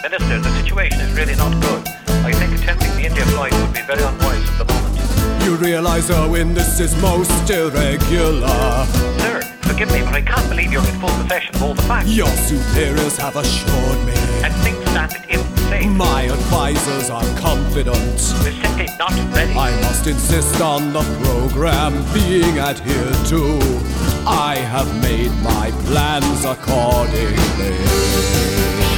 Minister, the situation is really not good. I think attempting the India flight would be very unwise at the moment. You realize, Owen, this is most irregular. Sir, forgive me, but I can't believe you're in full possession of all the facts. Your superiors have assured me. And things stand in safe. My advisors are confident. We're simply not ready. I must insist on the program being adhered to. I have made my plans accordingly.